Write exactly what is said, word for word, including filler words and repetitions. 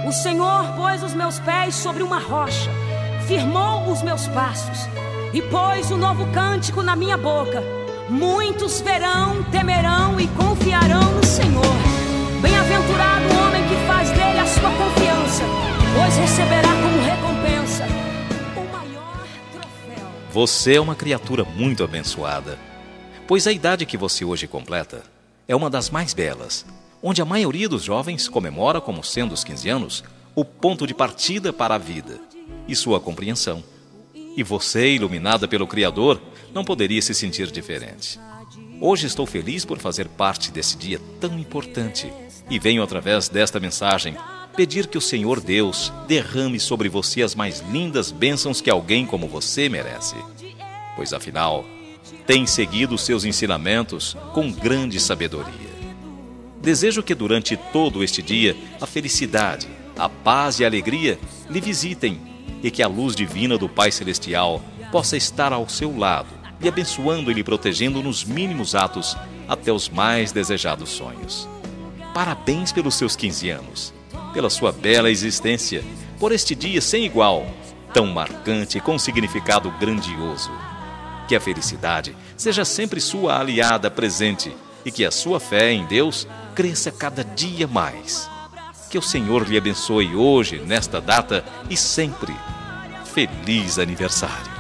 O Senhor pôs os meus pés sobre uma rocha, firmou os meus passos e pôs um novo cântico na minha boca. Muitos verão, temerão e confiarão no Senhor. Bem-aventurado o homem que faz dele a sua confiança, pois receberá como recompensa o maior troféu. Você é uma criatura muito abençoada, pois a idade que você hoje completa é uma das mais belas, onde a maioria dos jovens comemora como sendo os quinze anos o ponto de partida para a vida e sua compreensão. E você, iluminada pelo Criador, não poderia se sentir diferente. Hoje estou feliz por fazer parte desse dia tão importante e venho, através desta mensagem, pedir que o Senhor Deus derrame sobre você as mais lindas bênçãos que alguém como você merece. Pois, afinal, tem seguido os seus ensinamentos com grande sabedoria. Desejo que durante todo este dia a felicidade, a paz e a alegria lhe visitem e que a luz divina do Pai Celestial possa estar ao seu lado, lhe abençoando e lhe protegendo nos mínimos atos até os mais desejados sonhos. Parabéns pelos seus quinze anos, pela sua bela existência, por este dia sem igual, tão marcante e com significado grandioso. Que a felicidade seja sempre sua aliada presente e que a sua fé em Deus cresça cada dia mais. Que o Senhor lhe abençoe hoje, nesta data e sempre. Feliz aniversário!